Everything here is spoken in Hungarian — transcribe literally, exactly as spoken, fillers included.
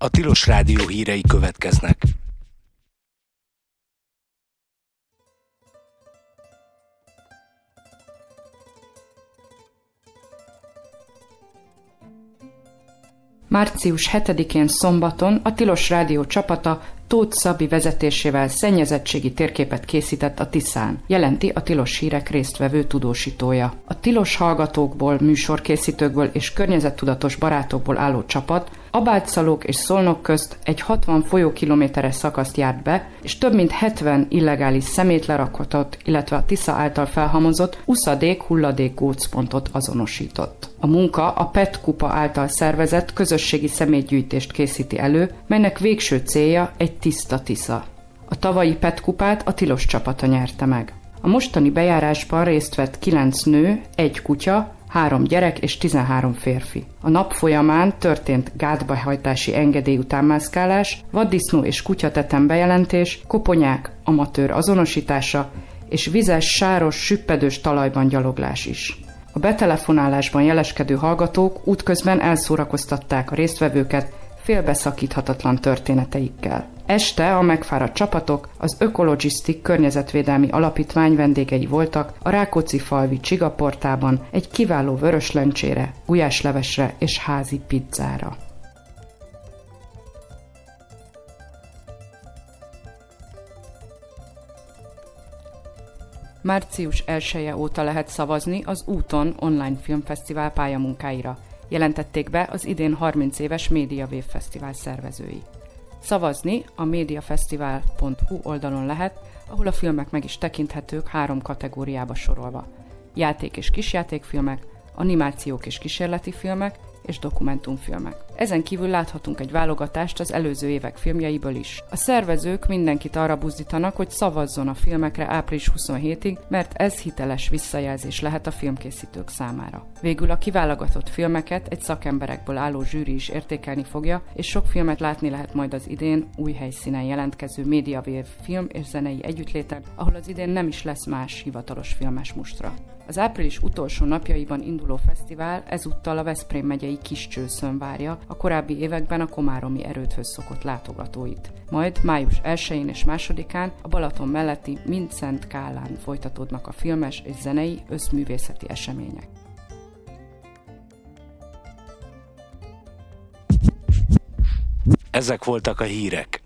A Tilos Rádió hírei következnek. március hetedikén szombaton a Tilos Rádió csapata Tóth Szabi vezetésével szennyezettségi térképet készített a Tiszán, jelenti a Tilos Hírek résztvevő tudósítója. A tilos hallgatókból, műsorkészítőkből és környezettudatos barátokból álló csapat Abálcalók és Szolnok közt egy hatvan folyókilométeres szakaszt járt be, és több mint hetven illegális szemétlerakotot, illetve a Tisza által felhamozott uszadék-hulladék gócpontot azonosított. A munka a pé e té kupa által szervezett közösségi szemétgyűjtést készíti elő, melynek végső célja egy tiszta Tisza. A tavalyi pé e té kupát a Tilos csapata nyerte meg. A mostani bejárásban részt vett kilenc nő, egy kutya, három gyerek és tizenhárom férfi. A nap folyamán történt gátbehajtási engedély utánmászkálás, vaddisznó és kutyatetem bejelentés, koponyák, amatőr azonosítása és vizes, sáros, süppedős talajban gyaloglás is. A betelefonálásban jeleskedő hallgatók útközben elszórakoztatták a résztvevőket félbeszakíthatatlan történeteikkel. Este a megfáradt csapatok az Ökologisztik környezetvédelmi alapítvány vendégei voltak a Rákóczi-falvi Csigaportában egy kiváló vöröslencsére, gulyáslevesre és házi pizzára. március elseje óta lehet szavazni az Úton online filmfesztivál pályamunkáira, jelentették be az idén harminc éves MediaWave Fesztivál szervezői. Szavazni a mediafesztivál pont hu oldalon lehet, ahol a filmek meg is tekinthetők három kategóriába sorolva. Játék- és kisjátékfilmek, animációk és kísérleti filmek és dokumentumfilmek. Ezen kívül láthatunk egy válogatást az előző évek filmjeiből is. A szervezők mindenkit arra buzdítanak, hogy szavazzon a filmekre április huszonhetedikéig, mert ez hiteles visszajelzés lehet a filmkészítők számára. Végül a kiválogatott filmeket egy szakemberekből álló zsűri is értékelni fogja, és sok filmet látni lehet majd az idén új helyszínen jelentkező MediaWave film és zenei együttléten, ahol az idén nem is lesz más hivatalos filmes mustra. Az április utolsó napjaiban induló fesztivál ezúttal a Veszprém megyei Kiscsőszön várja a korábbi években a komáromi erődhöz szokott látogatóit. Majd május elsején és másodikán a Balaton melletti Mindszent Kálán folytatódnak a filmes és zenei összművészeti események. Ezek voltak a hírek.